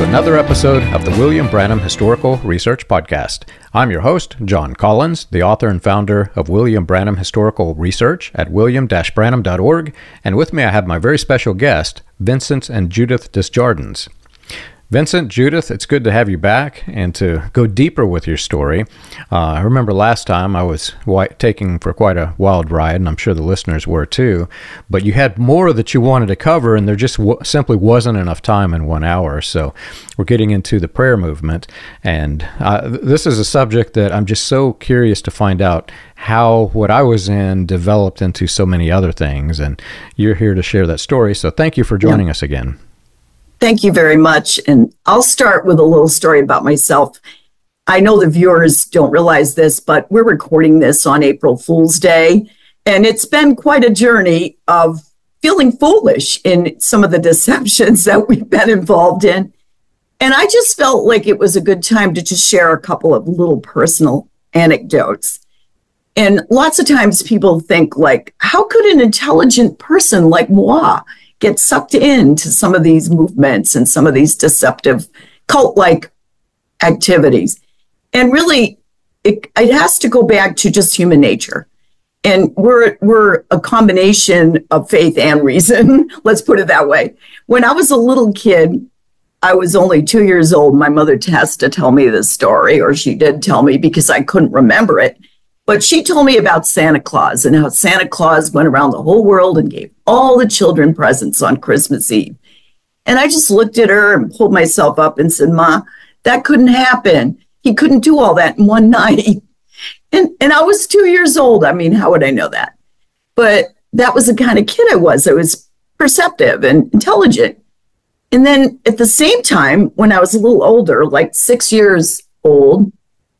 another episode of the William Branham Historical Research Podcast. I'm your host, John Collins, the author and founder of William Branham Historical Research at william-branham.org, and with me I have my very special guest, Vincent and Judith Desjardins. Vincent, Judith, it's good to have you back and to go deeper with your story. I remember last time I was taking for quite a wild ride, and I'm sure the listeners were too, but you had more that you wanted to cover, and there just simply wasn't enough time in 1 hour. So we're getting into the prayer movement, and this is a subject that I'm just so curious to find out how what I was in developed into so many other things, and you're here to share that story, so thank you for joining us again. Thank you very much. And I'll start with a little story about myself. I know the viewers don't realize this, but we're recording this on April Fool's Day. And it's been quite a journey of feeling foolish in some of the deceptions that we've been involved in. And I just felt like it was a good time to just share a couple of little personal anecdotes. And lots of times people think like, how could an intelligent person like moi get sucked into some of these movements and some of these deceptive cult-like activities? And really, it has to go back to just human nature. And we're a combination of faith and reason. Let's put it that way. When I was a little kid, I was only 2 years old. My mother has to tell me this story, or she did tell me because I couldn't remember it. But she told me about Santa Claus and how Santa Claus went around the whole world and gave all the children presents on Christmas Eve. And I just looked at her and pulled myself up and said, Ma, that couldn't happen. He couldn't do all that in one night. And I was 2 years old. I mean, how would I know that? But that was the kind of kid I was. I was perceptive and intelligent. And then at the same time, when I was a little older, like 6 years old,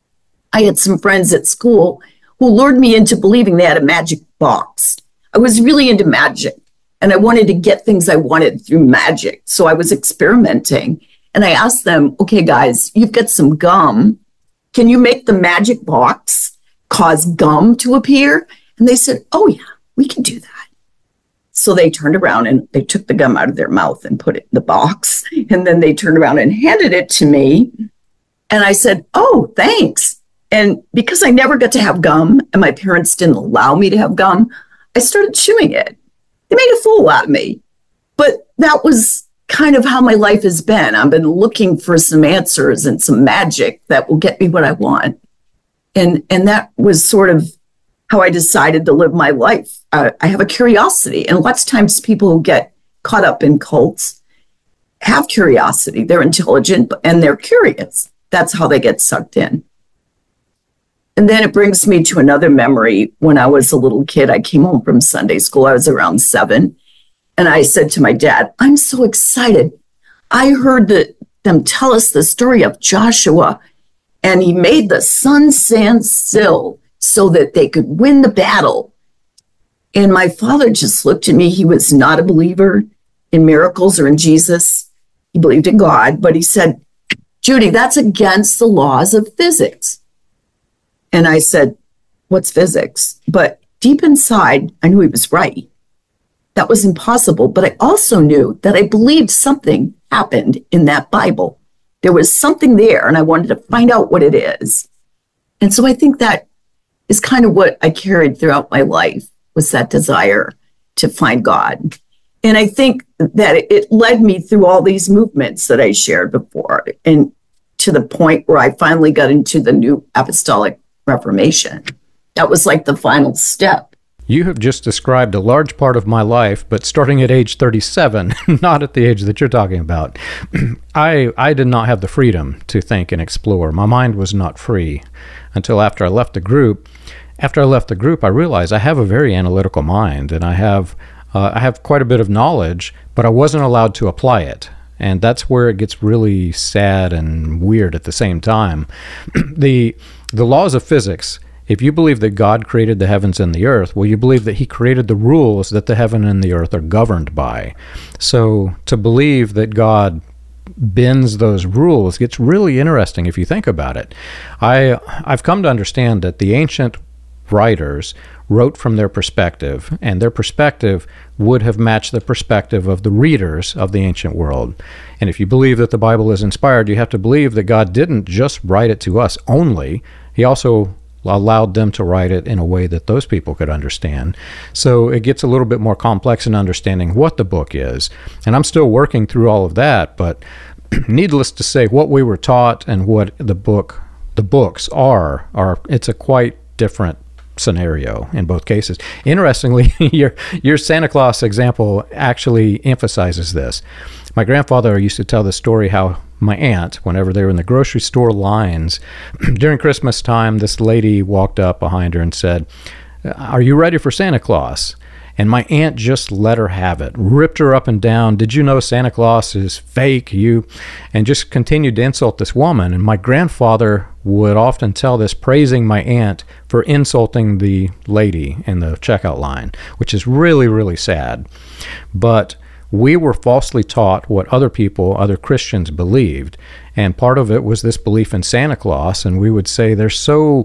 I had some friends at school who lured me into believing they had a magic box. I was really into magic, and I wanted to get things I wanted through magic. So I was experimenting, and I asked them, okay, guys, you've got some gum. Can you make the magic box cause gum to appear? And they said, oh, yeah, we can do that. So they turned around, and they took the gum out of their mouth and put it in the box. And then they turned around and handed it to me. And I said, oh, thanks. And because I never got to have gum and my parents didn't allow me to have gum, I started chewing it. They made a fool out of me. But that was kind of how my life has been. I've been looking for some answers and some magic that will get me what I want. And that was sort of how I decided to live my life. I have a curiosity. And lots of times people who get caught up in cults have curiosity. They're intelligent and they're curious. That's how they get sucked in. And then it brings me to another memory. When I was a little kid, I came home from Sunday school. I was around 7. And I said to my dad, I'm so excited. I heard them tell us the story of Joshua, and he made the sun stand still so that they could win the battle. And my father just looked at me. He was not a believer in miracles or in Jesus. He believed in God, but he said, Judy, that's against the laws of physics. And I said, what's physics? But deep inside, I knew he was right. That was impossible. But I also knew that I believed something happened in that Bible. There was something there, and I wanted to find out what it is. And so I think that is kind of what I carried throughout my life, was that desire to find God. And I think that it led me through all these movements that I shared before, and to the point where I finally got into the New Apostolic Reformation. That was like the final step. You have just described a large part of my life, but starting at age 37, not at the age that you're talking about. I did not have the freedom to think and explore. My mind was not free until after I left the group. After I left the group, I realized I have a very analytical mind, and I have quite a bit of knowledge, but I wasn't allowed to apply it. And that's where it gets really sad and weird at the same time. The laws of physics, if you believe that God created the heavens and the earth, well, you believe that he created the rules that the heaven and the earth are governed by. So to believe that God bends those rules gets really interesting if you think about it. I've come to understand that the ancient writers wrote from their perspective, and their perspective would have matched the perspective of the readers of the ancient world. And if you believe that the Bible is inspired, you have to believe that God didn't just write it to us only. He also allowed them to write it in a way that those people could understand. So it gets a little bit more complex in understanding what the book is. And I'm still working through all of that, but needless to say, what we were taught and what the books are it's a quite different scenario in both cases. Interestingly, your Santa Claus example actually emphasizes this. My grandfather used to tell the story how my aunt, whenever they were in the grocery store lines during Christmas time, this lady walked up behind her and said, "Are you ready for Santa Claus?" And my aunt just let her have it, ripped her up and down. "Did you know Santa Claus is fake? And just continued to insult this woman. And my grandfather would often tell this, praising my aunt for insulting the lady in the checkout line, which is really, really sad. But we were falsely taught what other Christians believed. And part of it was this belief in Santa Claus. And we would say they're so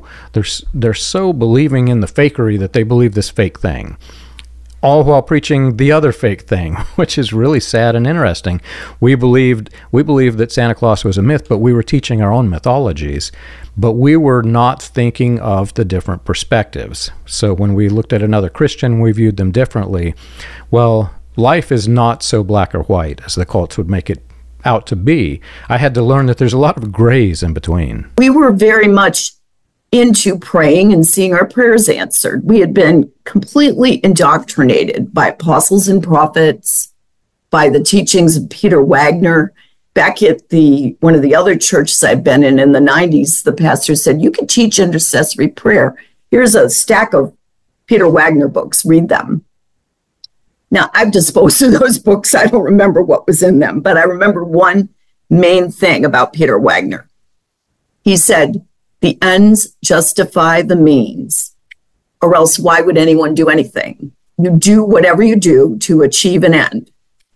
believing in the fakery that they believe this fake thing, all while preaching the other fake thing, which is really sad and interesting. We believed that Santa Claus was a myth, but we were teaching our own mythologies, but we were not thinking of the different perspectives. So when we looked at another Christian, we viewed them differently. Well, life is not so black or white as the cults would make it out to be. I had to learn that there's a lot of grays in between. We were very much into praying and seeing our prayers answered. We had been completely indoctrinated by apostles and prophets, by the teachings of Peter Wagner. Back at one of the other churches I've been in the 90s, the pastor said, "You can teach intercessory prayer. Here's a stack of Peter Wagner books. Read them." Now, I've disposed of those books. I don't remember what was in them, but I remember one main thing about Peter Wagner. He said, "The ends justify the means, or else why would anyone do anything? You do whatever you do to achieve an end.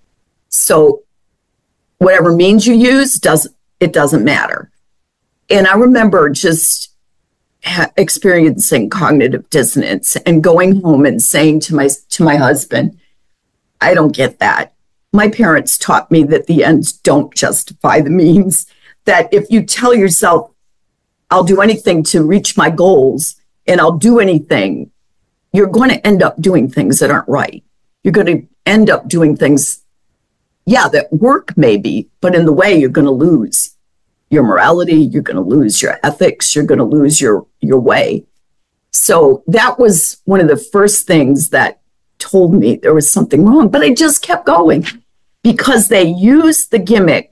So whatever means you use, it doesn't matter." And I remember just experiencing cognitive dissonance and going home and saying to my husband, "I don't get that. My parents taught me that the ends don't justify the means, that if you tell yourself, I'll do anything to reach my goals and I'll do anything, you're going to end up doing things that aren't right. You're going to end up doing things, that work maybe, but in the way you're going to lose your morality, you're going to lose your ethics, you're going to lose your way." So that was one of the first things that told me there was something wrong, but I just kept going because they used the gimmick.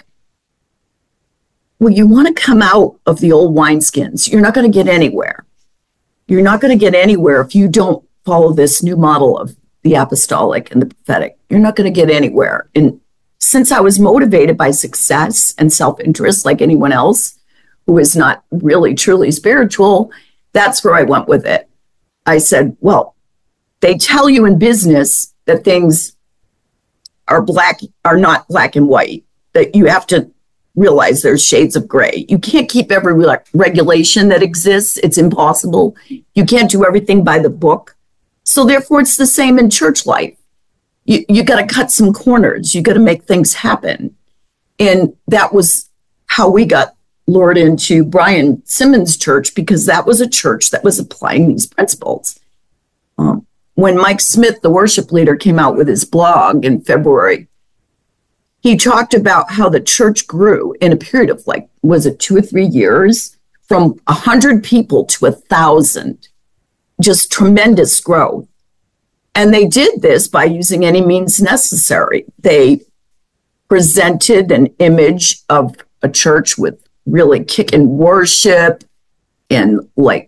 Well, you want to come out of the old wineskins. You're not going to get anywhere. You're not going to get anywhere if you don't follow this new model of the apostolic and the prophetic. You're not going to get anywhere. And since I was motivated by success and self-interest like anyone else who is not really truly spiritual, that's where I went with it. I said, well, they tell you in business that things are not black and white, that you have to realize there's shades of gray. You can't keep every regulation that exists. It's impossible. You can't do everything by the book. So therefore, it's the same in church life. You got to cut some corners. You got to make things happen. And that was how we got lured into Brian Simmons' church, because that was a church that was applying these principles. When Mike Smith, the worship leader, came out with his blog in February, he talked about how the church grew in a period of 2 or 3 years, from 100 people to 1,000, just tremendous growth. And they did this by using any means necessary. They presented an image of a church with really kicking worship and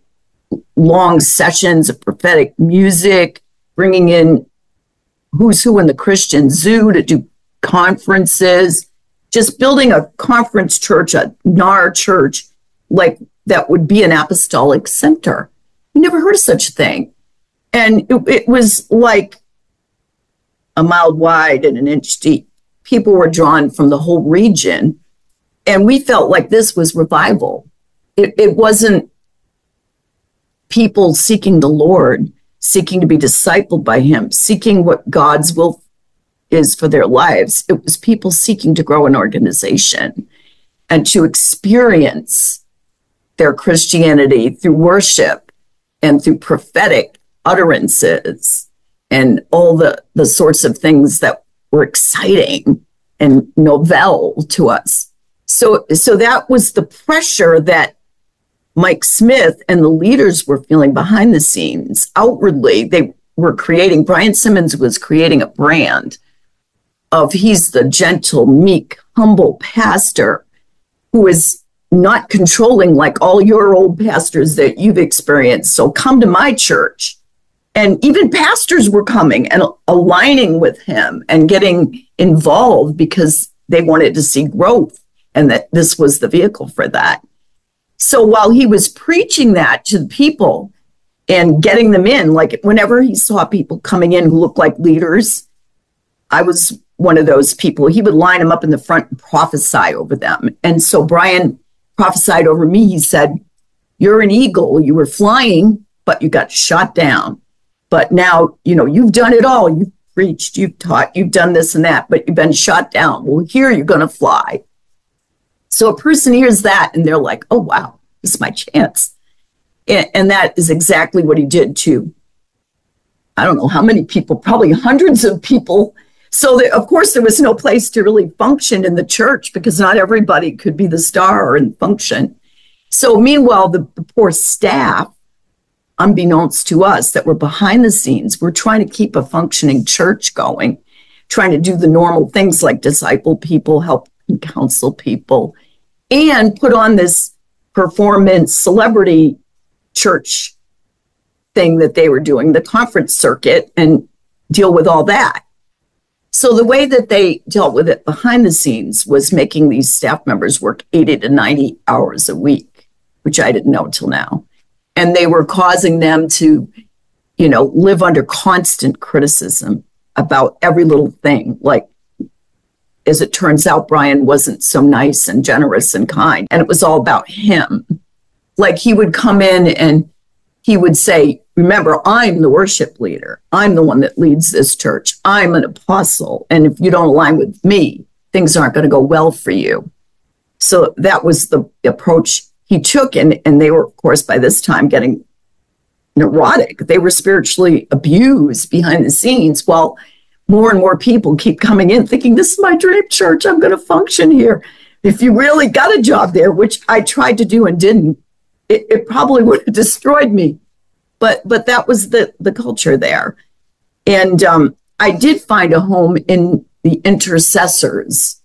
long sessions of prophetic music, bringing in who's who in the Christian zoo to do conferences, just building a conference church, a NAR church, that would be an apostolic center. You never heard of such a thing. And it was like a mile wide and an inch deep. People were drawn from the whole region. And we felt like this was revival. It wasn't people seeking the Lord, seeking to be discipled by him, seeking what God's will is for their lives. It was people seeking to grow an organization and to experience their Christianity through worship and through prophetic utterances and all the sorts of things that were exciting and novel to us. So that was the pressure that Mike Smith and the leaders were feeling behind the scenes. Outwardly, they were creating, Brian Simmons was creating a brand of he's the gentle, meek, humble pastor who is not controlling like all your old pastors that you've experienced. So come to my church. And even pastors were coming and aligning with him and getting involved because they wanted to see growth and that this was the vehicle for that. So while he was preaching that to the people and getting them in, like whenever he saw people coming in who looked like leaders, I was one of those people. He would line them up in the front and prophesy over them. And so Brian prophesied over me. He said, "You're an eagle. You were flying, but you got shot down. But now, you've done it all. You've preached, you've taught, you've done this and that, but you've been shot down. Well, here you're going to fly." So a person hears that and they're like, "Oh, wow, this is my chance." And that is exactly what he did to, I don't know how many people, probably hundreds of people. So of course, there was no place to really function in the church because not everybody could be the star and function. So meanwhile, the poor staff, unbeknownst to us that were behind the scenes, were trying to keep a functioning church going, trying to do the normal things like disciple people, help and counsel people, and put on this performance celebrity church thing that they were doing, the conference circuit, and deal with all that. So the way that they dealt with it behind the scenes was making these staff members work 80 to 90 hours a week, which I didn't know until now. And they were causing them to, live under constant criticism about every little thing. Like, as it turns out, Brian wasn't so nice and generous and kind. And it was all about him. Like he would come in and he would say, "Remember, I'm the worship leader. I'm the one that leads this church. I'm an apostle. And if you don't align with me, things aren't going to go well for you." So that was the approach he took. And they were, of course, by this time getting neurotic. They were spiritually abused behind the scenes while more and more people keep coming in thinking, "This is my dream church. I'm going to function here." If you really got a job there, which I tried to do and didn't, it probably would have destroyed me. But that was the culture there. And I did find a home in the intercessors.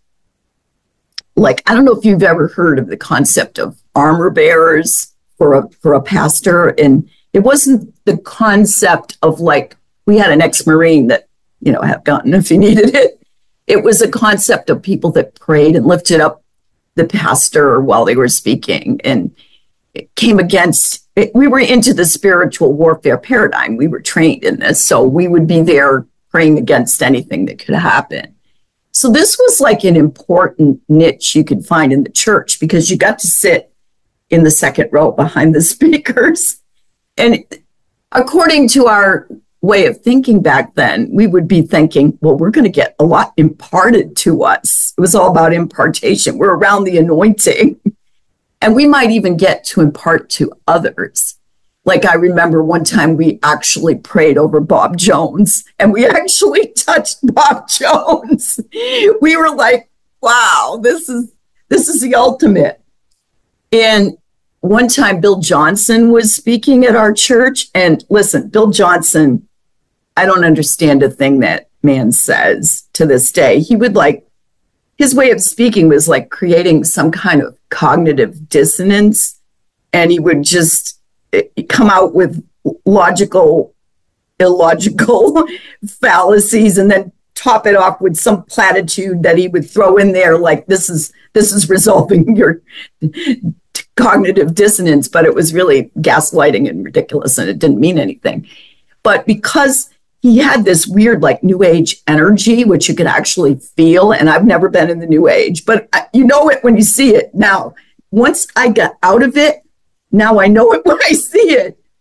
Like, I don't know if you've ever heard of the concept of armor bearers for a pastor. And it wasn't the concept of like, we had an ex-Marine that, have gotten if he needed it. It was a concept of people that prayed and lifted up the pastor while they were speaking. And it came against, we were into the spiritual warfare paradigm. We were trained in this. So we would be there praying against anything that could happen. So this was like an important niche you could find in the church because you got to sit in the second row behind the speakers. And according to our way of thinking back then, we would be thinking, well, we're going to get a lot imparted to us. It was all about impartation. We're around the anointing. And we might even get to impart to others. Like I remember one time we actually prayed over Bob Jones and we actually touched Bob Jones. We were like, wow, this is the ultimate. And one time Bill Johnson was speaking at our church. And listen, Bill Johnson, I don't understand a thing that man says to this day. He would his way of speaking was like creating some kind of cognitive dissonance. And he would just come out with logical, illogical fallacies and then top it off with some platitude that he would throw in there. Like this is resolving your cognitive dissonance, but it was really gaslighting and ridiculous and it didn't mean anything. But because he had this weird new age energy, which you could actually feel. And I've never been in the new age, but you know it when you see it. Now, once I got out of it, now I know it when I see it.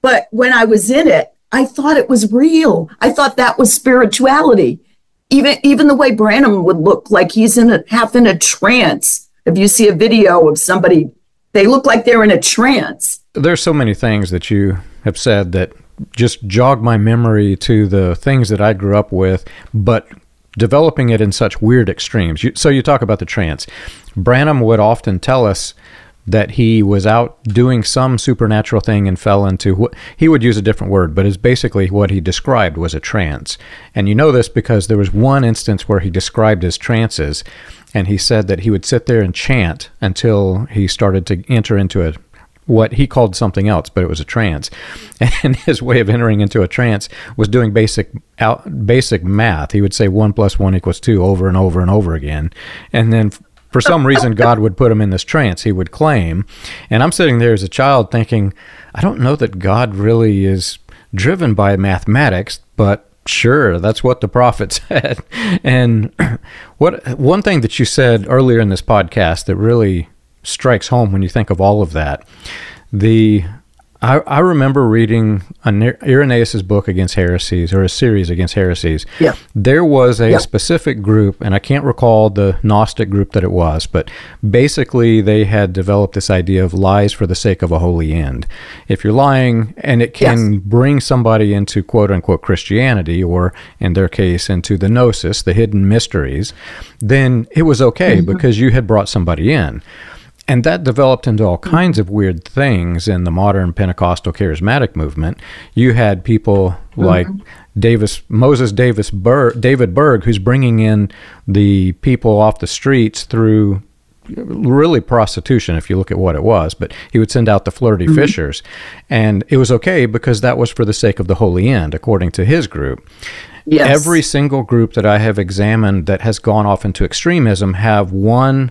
But when I was in it, I thought it was real. I thought that was spirituality. Even the way Branham would look like he's half in a trance. If you see a video of somebody, they look like they're in a trance. There's so many things that you have said that just jog my memory to the things that I grew up with, but developing it in such weird extremes. So you talk about the trance. Branham would often tell us that he was out doing some supernatural thing and fell into what he would use a different word, but is basically what he described was a trance. And you know this because there was one instance where he described his trances, and he said that he would sit there and chant until he started to enter into what he called something else, but it was a trance. And his way of entering into a trance was doing basic math. He would say 1 + 1 = 2 over and over and over again. And then for some reason, God would put him in this trance, he would claim. And I'm sitting there as a child thinking, I don't know that God really is driven by mathematics, but sure, that's what the prophet said. And one thing that you said earlier in this podcast that really strikes home when you think of all of that, I remember reading Irenaeus' book Against Heresies, or a series Against Heresies. Yeah. There was a specific group, and I can't recall the Gnostic group that it was, but basically they had developed this idea of lies for the sake of a holy end. If you're lying, and it can bring somebody into quote-unquote Christianity, or in their case, into the gnosis, the hidden mysteries, then it was okay because you had brought somebody in. And that developed into all kinds of weird things in the modern Pentecostal charismatic movement. You had people like David Berg, who's bringing in the people off the streets through really prostitution, if you look at what it was. But he would send out the flirty fishers. And it was okay because that was for the sake of the holy end, according to his group. Yes. Every single group that I have examined that has gone off into extremism have one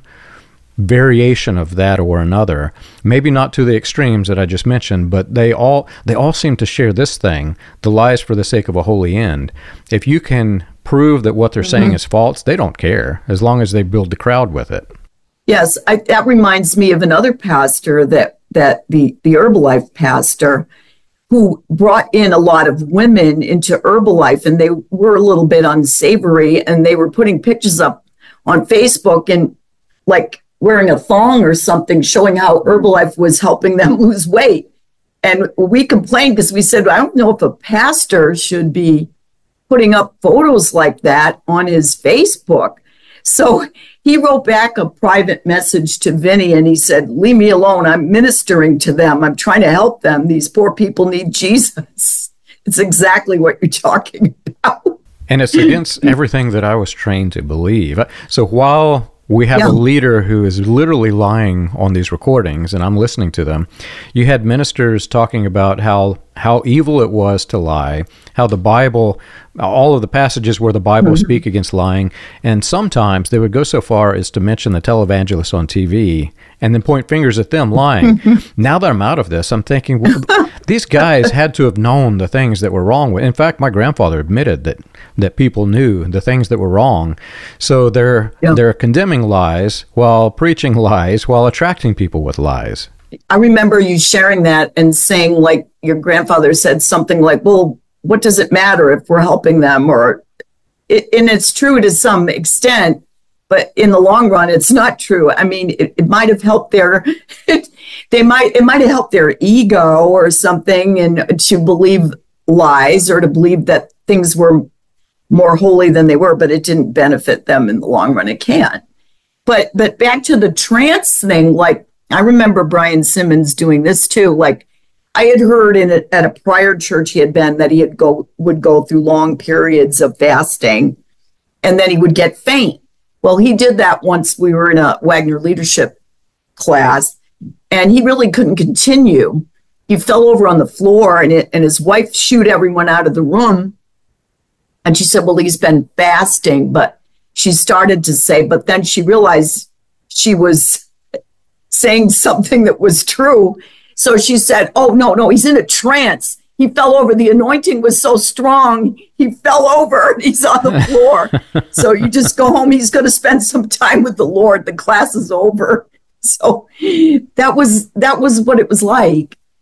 variation of that or another, maybe not to the extremes that I just mentioned, but they all seem to share this thing, the lies for the sake of a holy end. If you can prove that what they're saying is false, they don't care, as long as they build the crowd with it. Yes, that reminds me of another pastor, that the Herbalife pastor, who brought in a lot of women into Herbalife, and they were a little bit unsavory, and they were putting pictures up on Facebook and like wearing a thong or something, showing how Herbalife was helping them lose weight. And we complained because we said, I don't know if a pastor should be putting up photos like that on his Facebook. So he wrote back a private message to Vinny, and he said, leave me alone. I'm ministering to them. I'm trying to help them. These poor people need Jesus. It's exactly what you're talking about. And it's against everything that I was trained to believe. So while we have a leader who is literally lying on these recordings, and I'm listening to them, you had ministers talking about how evil it was to lie, how the Bible, all of the passages where the Bible speak against lying, and sometimes they would go so far as to mention the televangelists on TV and then point fingers at them lying. Now that I'm out of this, I'm thinking, well, these guys had to have known the things that were wrong. In fact, my grandfather admitted that people knew the things that were wrong. So they're condemning lies while preaching lies while attracting people with lies. I remember you sharing that and saying, like, your grandfather said something like, well, what does it matter if we're helping them? And it's true to some extent, but in the long run, it's not true. I mean, it might have helped it might have helped their ego or something, and to believe lies or to believe that things were more holy than they were, but it didn't benefit them in the long run. It can't. But back to the trance thing, like, I remember Brian Simmons doing this too. Like, I had heard at a prior church he had been that he would go through long periods of fasting, and then he would get faint. Well, he did that once. We were in a Wagner leadership class, and he really couldn't continue. He fell over on the floor, and his wife shooed everyone out of the room. And she said, well, he's been fasting, but she started to say, but then she realized she was saying something that was true. So she said, oh, no, he's in a trance. He fell over. The anointing was so strong. He fell over and he's on the floor. So you just go home. He's going to spend some time with the Lord. The class is over. So that was what it was like.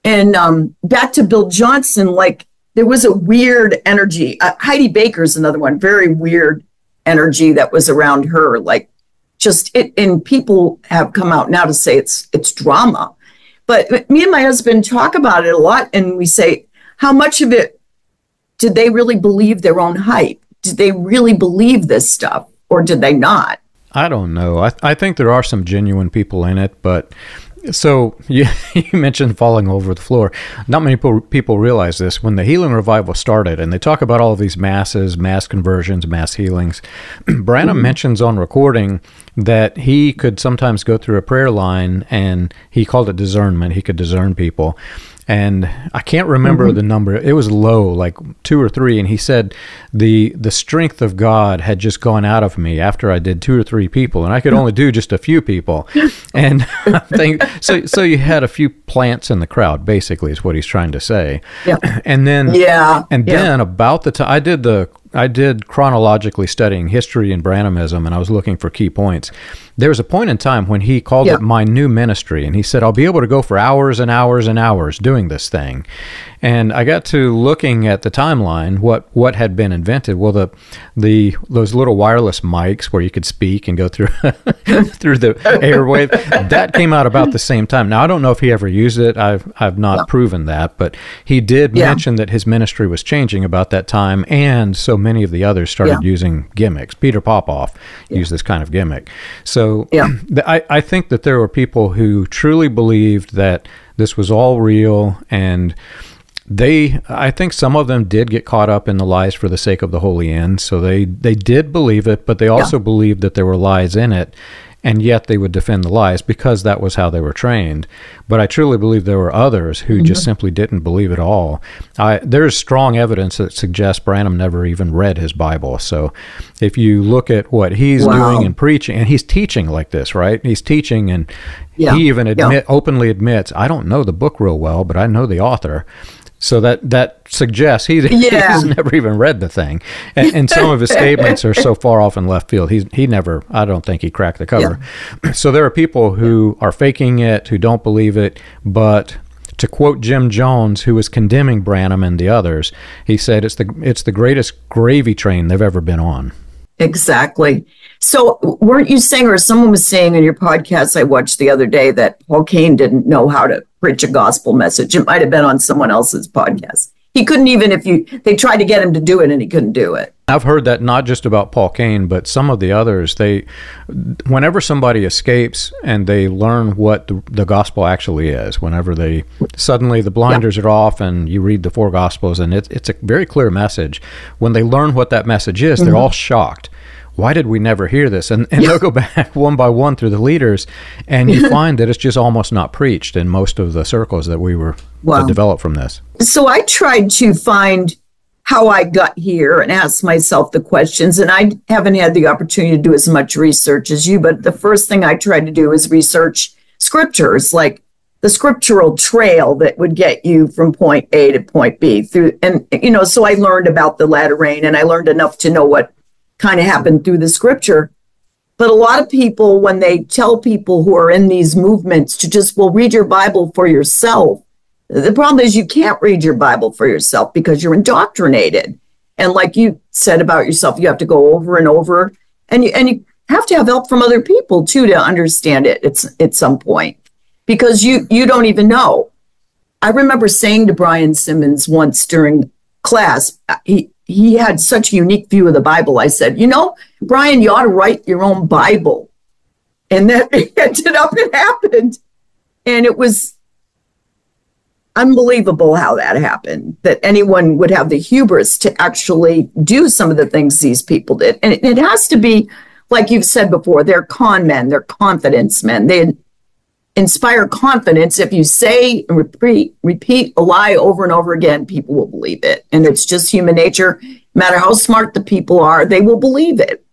And back to Bill Johnson, like there was a weird energy. Heidi Baker's another one, very weird energy that was around her. Like just it, and people have come out now to say it's drama. But me and my husband talk about it a lot, and we say, how much of it did they really believe their own hype? Did they really believe this stuff, or did they not? I don't know. I think there are some genuine people in it, but so you mentioned falling over the floor. Not many people realize this. When the healing revival started, and they talk about all of these masses, mass conversions, mass healings, Branham mentions on recording that he could sometimes go through a prayer line, and he called it discernment. He could discern people. And I can't remember the number. It was low, like 2 or 3. And he said the strength of God had just gone out of me after I did 2 or 3 people, and I could only do just a few people. And I think so. You had a few plants in the crowd, basically, is what he's trying to say. Yeah. And then then about the time I did chronologically studying history and Branhamism, and I was looking for key points. There was a point in time when he called it my new ministry, and he said, I'll be able to go for hours and hours and hours doing this thing. And I got to looking at the timeline, what had been invented. Well, those little wireless mics where you could speak and go through through the airwave, that came out about the same time. Now, I don't know if he ever used it. I've not proven that, but he did mention that his ministry was changing about that time, and so many of the others started using gimmicks. Peter Popoff used this kind of gimmick. So I think that there were people who truly believed that this was all real, and I think some of them did get caught up in the lies for the sake of the holy end. So they did believe it, but they also believed that there were lies in it, and yet they would defend the lies because that was how they were trained. But I truly believe there were others who just simply didn't believe it all. There's strong evidence that suggests Branham never even read his Bible. So if you look at what he's doing and preaching, and he's teaching like this, right? He's teaching, and he even openly admits, I don't know the book real well, but I know the author. So that suggests he's never even read the thing. And some of his statements are so far off in left field. He never, I don't think he cracked the cover. Yeah. So there are people who are faking it, who don't believe it. But to quote Jim Jones, who was condemning Branham and the others, he said it's the greatest gravy train they've ever been on. Exactly. So weren't you saying, or someone was saying in your podcast I watched the other day, that Paul Cain didn't know how to preach a gospel message? It might have been on someone else's podcast. He couldn't even, they tried to get him to do it and he couldn't do it. I've heard that not just about Paul Cain, but some of the others. Whenever somebody escapes and they learn what the gospel actually is, whenever suddenly the blinders are off and you read the 4 gospels and it's a very clear message. When they learn what that message is, they're all shocked. Why did we never hear this? And they'll go back one by one through the leaders, and you find that it's just almost not preached in most of the circles that we were developed from this. So I tried to find how I got here and ask myself the questions, and I haven't had the opportunity to do as much research as you, but the first thing I tried to do is research scriptures, like the scriptural trail that would get you from point A to point B through. And, so I learned about the latter rain, and I learned enough to know what kind of happened through the scripture. But a lot of people, when they tell people who are in these movements to just, read your Bible for yourself, the problem is you can't read your Bible for yourself because you're indoctrinated. And like you said about yourself, you have to go over and over, and you have to have help from other people too to understand it at some point, because you don't even know. I remember saying to Brian Simmons once during class, he had such a unique view of the Bible. I said, Brian, you ought to write your own Bible. And that ended up, it happened. And it was unbelievable how that happened, that anyone would have the hubris to actually do some of the things these people did. And it has to be, like you've said before, they're con men, they're confidence men. They inspire confidence. If you say and repeat a lie over and over again, people will believe it. And it's just human nature. No matter how smart the people are, they will believe it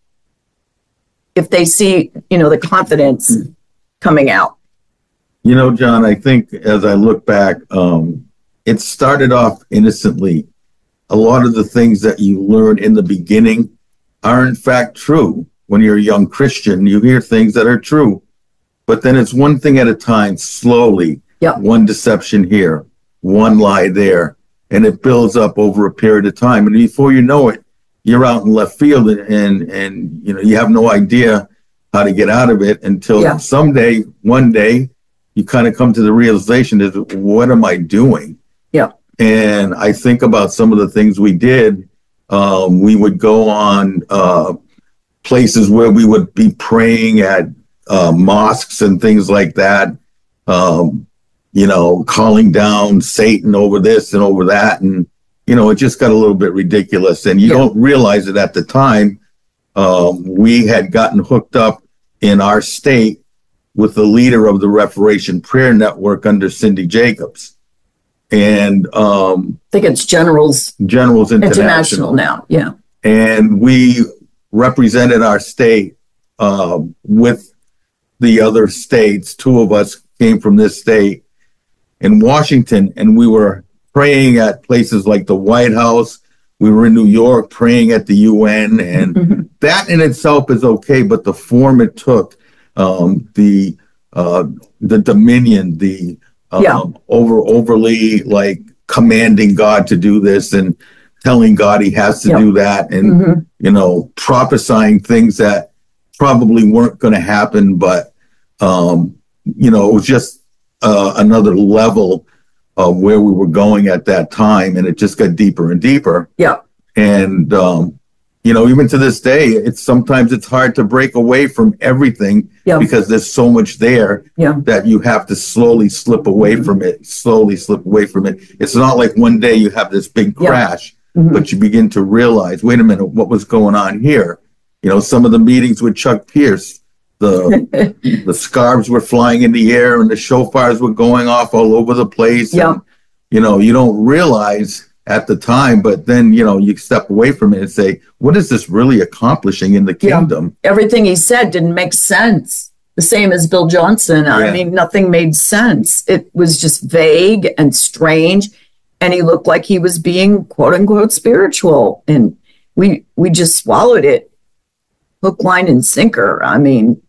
if they see, the confidence coming out. John, I think as I look back, it started off innocently. A lot of the things that you learn in the beginning are in fact true. When you're a young Christian, you hear things that are true. But then it's one thing at a time, slowly, one deception here, one lie there, and it builds up over a period of time. And before you know it, you're out in left field, and you have no idea how to get out of it until one day, you kind of come to the realization is, what am I doing? Yeah. And I think about some of the things we did. We would go on places where we would be praying at mosques and things like that, calling down Satan over this and over that. And, it just got a little bit ridiculous. And you don't realize it at the time. We had gotten hooked up in our state with the leader of the Reformation Prayer Network under Cindy Jacobs. And I think it's Generals International now. Yeah. And we represented our state with the other states. Two of us came from this state in Washington, and we were praying at places like the White House. We were in New York praying at the UN, and that in itself is okay. But the form it took, the dominion, the overly like commanding God to do this and telling God he has to do that, and prophesying things that probably weren't going to happen, but it was just another level of where we were going at that time, and it just got deeper and deeper. Yeah. And even to this day, sometimes it's hard to break away from everything because there's so much there that you have to slowly slip away from it. It's not like one day you have this big crash, but you begin to realize, wait a minute, what was going on here? Some of the meetings with Chuck Pierce, the scarves were flying in the air and the shofars were going off all over the place. Yeah. And, you don't realize at the time, but then, you step away from it and say, what is this really accomplishing in the kingdom? Everything he said didn't make sense. The same as Bill Johnson. I mean, nothing made sense. It was just vague and strange. And he looked like he was being quote unquote spiritual. And we just swallowed it hook, line, and sinker. I mean,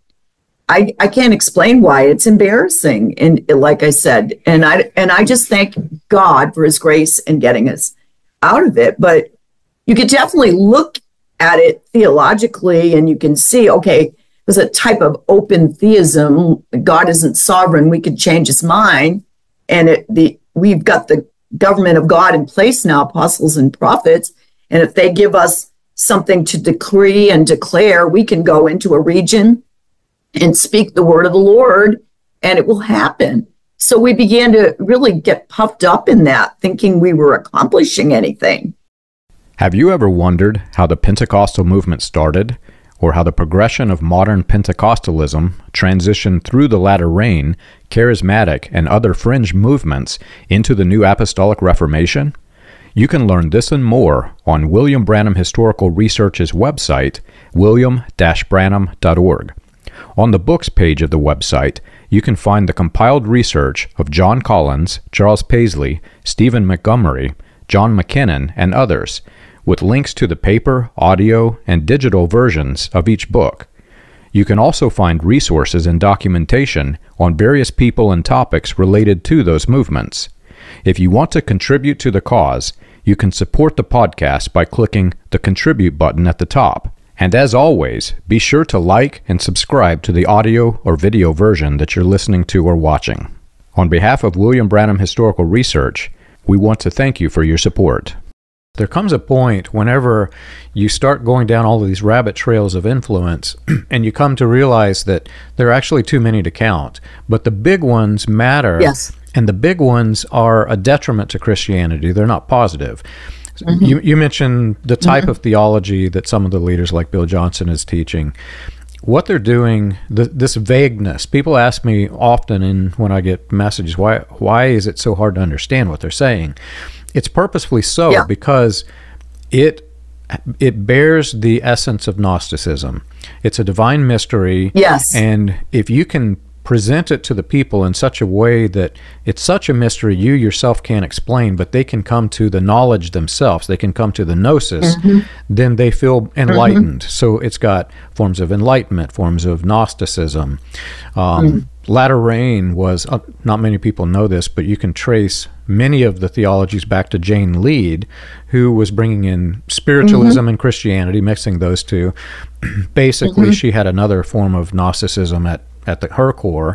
I can't explain why. It's embarrassing. And like I said, and I just thank God for his grace in getting us out of it. But you could definitely look at it theologically and you can see, okay, there's a type of open theism. God isn't sovereign. We could change his mind. And we've got the government of God in place now, apostles and prophets. And if they give us something to decree and declare, we can go into a region and speak the word of the Lord, and it will happen. So we began to really get puffed up in that, thinking we were accomplishing anything. Have you ever wondered how the Pentecostal movement started, or how the progression of modern Pentecostalism transitioned through the latter rain, charismatic, and other fringe movements into the New Apostolic Reformation? You can learn this and more on William Branham Historical Research's website, william-branham.org. On the books page of the website, you can find the compiled research of John Collins, Charles Paisley, Stephen Montgomery, John McKinnon, and others, with links to the paper, audio, and digital versions of each book. You can also find resources and documentation on various people and topics related to those movements. If you want to contribute to the cause, you can support the podcast by clicking the Contribute button at the top. And as always, be sure to like and subscribe to the audio or video version that you're listening to or watching. On behalf of William Branham Historical Research, we want to thank you for your support. There comes a point whenever you start going down all of these rabbit trails of influence and you come to realize that there are actually too many to count, but the big ones matter. Yes. And the big ones are a detriment to Christianity. They're not positive. You mentioned the type of theology that some of the leaders like Bill Johnson is teaching. What they're doing, this vagueness, people ask me often when I get messages, why is it so hard to understand what they're saying? It's purposefully so because it bears the essence of Gnosticism. It's a divine mystery. Yes. And if you can present it to the people in such a way that it's such a mystery you yourself can't explain, but they can come to the knowledge themselves, they can come to the gnosis, then they feel enlightened. So it's got forms of enlightenment, forms of Gnosticism. Latter rain was, not many people know this, but you can trace many of the theologies back to Jane Lead, who was bringing in spiritualism and Christianity, mixing those two. Basically, she had another form of Gnosticism at her core.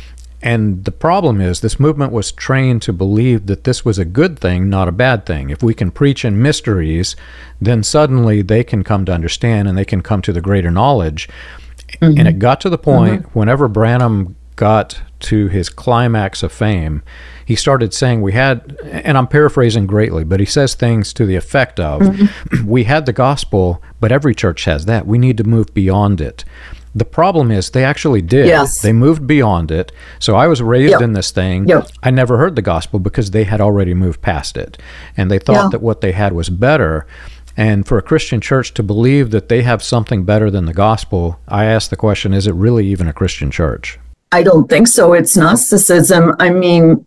And the problem is this movement was trained to believe that this was a good thing, not a bad thing. If we can preach in mysteries, then suddenly they can come to understand and they can come to the greater knowledge. And it got to the point whenever Branham got to his climax of fame, he started saying we had, and I'm paraphrasing greatly, but he says things to the effect of, we had the gospel, but every church has that. We need to move beyond it. The problem is they actually did. Yes. They moved beyond it. So I was raised in this thing. I never heard the gospel because they had already moved past it. And they thought that what they had was better. And for a Christian church to believe that they have something better than the gospel, I ask the question, is it really even a Christian church? I don't think so. It's Gnosticism. I mean,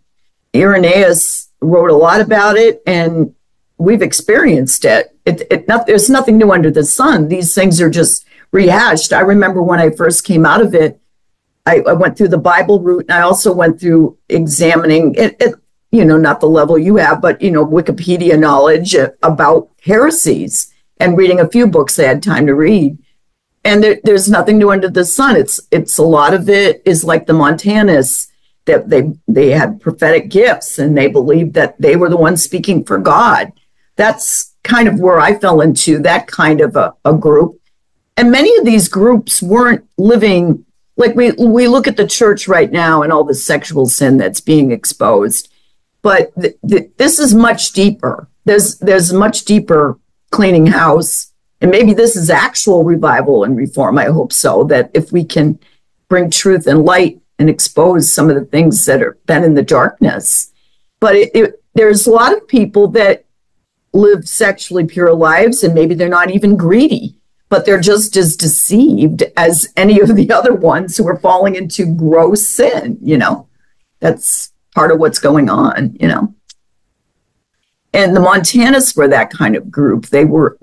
Irenaeus wrote a lot about it, and we've experienced it. There's nothing new under the sun. These things are just rehashed. I remember when I first came out of it, I went through the Bible route, and I also went through examining it, not the level you have, but, Wikipedia knowledge about heresies and reading a few books I had time to read. And there's nothing new under the sun. It's a lot of it is like the Montanists, that they had prophetic gifts and they believed that they were the ones speaking for God. That's kind of where I fell into that kind of a group. And many of these groups weren't living, like we look at the church right now and all the sexual sin that's being exposed. But this is much deeper. There's much deeper cleaning house. And maybe this is actual revival and reform. I hope so, that if we can bring truth and light and expose some of the things that have been in the darkness. But there's a lot of people that live sexually pure lives, and maybe they're not even greedy, but they're just as deceived as any of the other ones who are falling into gross sin. That's part of what's going on, And the Montanists were that kind of group. They were.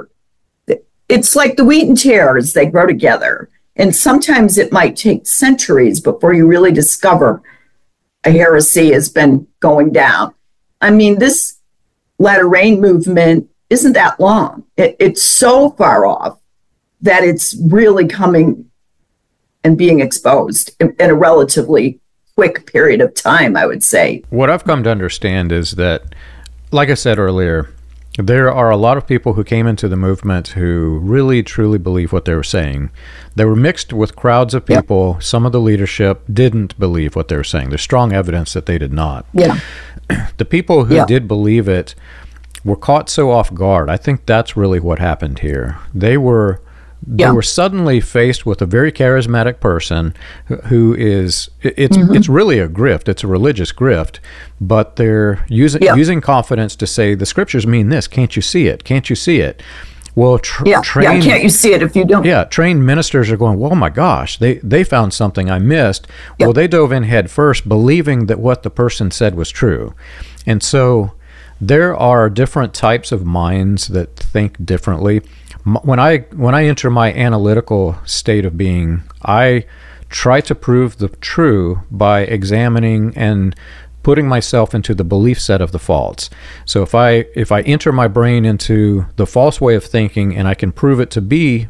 It's like the wheat and tares, they grow together. And sometimes it might take centuries before you really discover a heresy has been going down. I mean, this latter rain movement isn't that long. It's so far off that it's really coming and being exposed in a relatively quick period of time, I would say. What I've come to understand is that, like I said earlier, there are a lot of people who came into the movement who really, truly believe what they were saying. They were mixed with crowds of people. Yep. Some of the leadership didn't believe what they were saying. There's strong evidence that they did not. Yeah. The people who did believe it were caught so off guard. I think that's really what happened here. They were suddenly faced with a very charismatic person who is, it's really a grift. It's a religious grift, but they're using confidence to say, the scriptures mean this. Can't you see it? Can't you see it? Well, trained, can't you see it if you don't? Yeah, trained ministers are going, well, oh my gosh, they found something I missed. Well, they dove in head first, believing that what the person said was true. And so there are different types of minds that think differently. When I enter my analytical state of being, I try to prove the true by examining and putting myself into the belief set of the false. So if I enter my brain into the false way of thinking and I can prove it to be,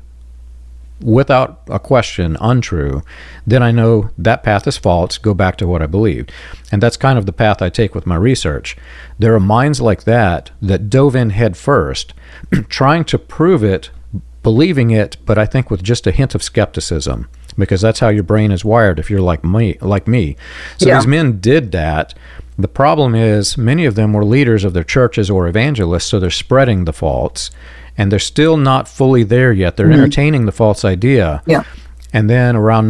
without a question, untrue, then I know that path is false, go back to what I believed. And that's kind of the path I take with my research. There are minds like that dove in head first, trying to prove it, believing it, but I think with just a hint of skepticism, because that's how your brain is wired if you're like me. So these men did that. The problem is many of them were leaders of their churches or evangelists, so they're spreading the false, and they're still not fully there yet. They're entertaining the false idea. Yeah. And then around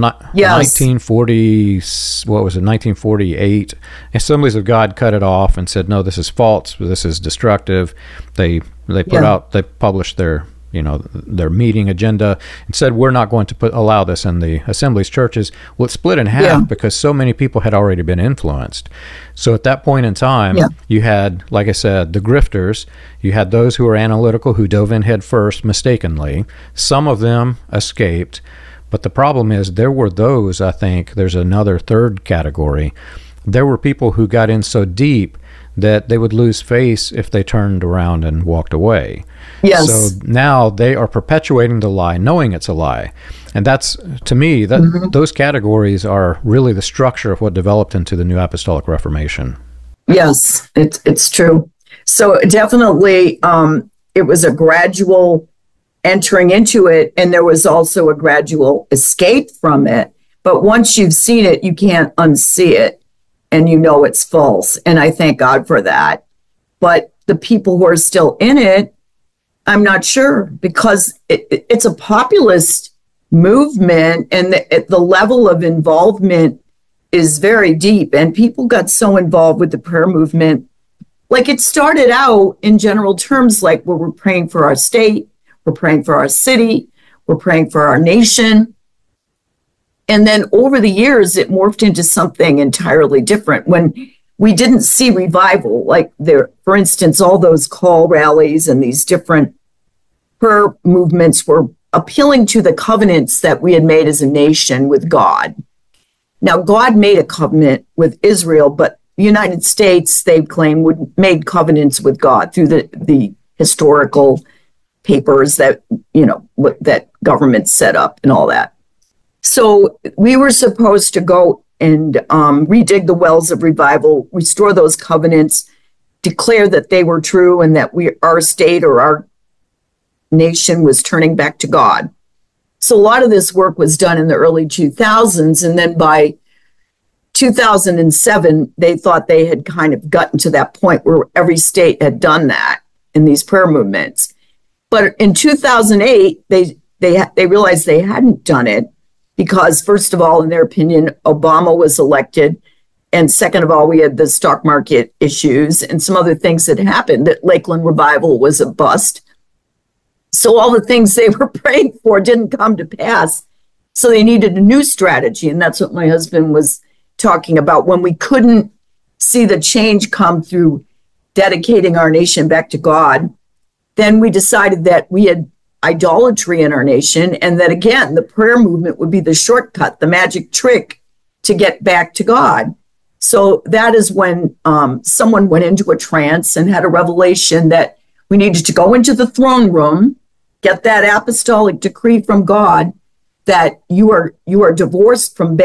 1948, Assemblies of God cut it off and said, no, this is false, this is destructive. They published their their meeting agenda and said, we're not going to allow this in the assemblies, churches. Well, it split in half because so many people had already been influenced. So at that point in time, you had, like I said, the grifters. You had those who were analytical, who dove in head first mistakenly. Some of them escaped. But the problem is there were those, I think, there's another third category. There were people who got in so deep that they would lose face if they turned around and walked away. Yes. So now they are perpetuating the lie, knowing it's a lie. And that's, to me, those categories are really the structure of what developed into the New Apostolic Reformation. Yes, it's true. So definitely it was a gradual entering into it, and there was also a gradual escape from it. But once you've seen it, you can't unsee it, and you know it's false. And I thank God for that. But the people who are still in it, I'm not sure, because it's a populist movement, and the level of involvement is very deep. And people got so involved with the prayer movement. Like, it started out in general terms, like, where we're praying for our state, we're praying for our city, we're praying for our nation. And then over the years, it morphed into something entirely different. When we didn't see revival, like there, for instance, all those call rallies and these different prayer movements were appealing to the covenants that we had made as a nation with God. Now, God made a covenant with Israel, but the United States, they claim, made covenants with God through the historical papers that, that government set up and all that. So we were supposed to go and redig the wells of revival, restore those covenants, declare that they were true and that our state or our nation was turning back to God. So a lot of this work was done in the early 2000s. And then by 2007, they thought they had kind of gotten to that point where every state had done that in these prayer movements. But in 2008, they realized they hadn't done it because, first of all, in their opinion, Obama was elected. And second of all, we had the stock market issues and some other things that happened, that Lakeland Revival was a bust. So all the things they were praying for didn't come to pass. So they needed a new strategy. And that's what my husband was talking about. When we couldn't see the change come through dedicating our nation back to God, then we decided that we had idolatry in our nation, and that, again, the prayer movement would be the shortcut, the magic trick to get back to God. So that is when someone went into a trance and had a revelation that we needed to go into the throne room, get that apostolic decree from God that you are divorced from